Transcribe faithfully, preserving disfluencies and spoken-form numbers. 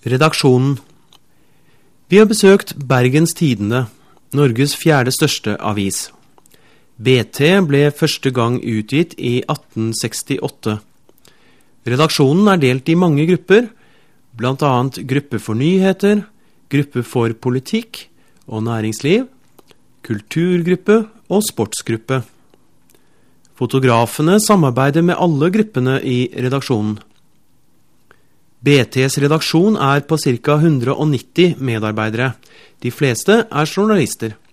Redaksjonen. Vi har besøkt Bergens Tidende, Norges fjerde største avis. B T ble første gang utgitt i atten sekstiåtte. Redaksjonen er delt i mange grupper, blant annet gruppe for nyheter, gruppe for politikk og næringsliv, kulturgruppe og sportsgruppe. Fotografene samarbeider med alle gruppene i redaksjonen. B T's redaksjon er på ca hundre og nitti medarbeidere. De fleste er journalister.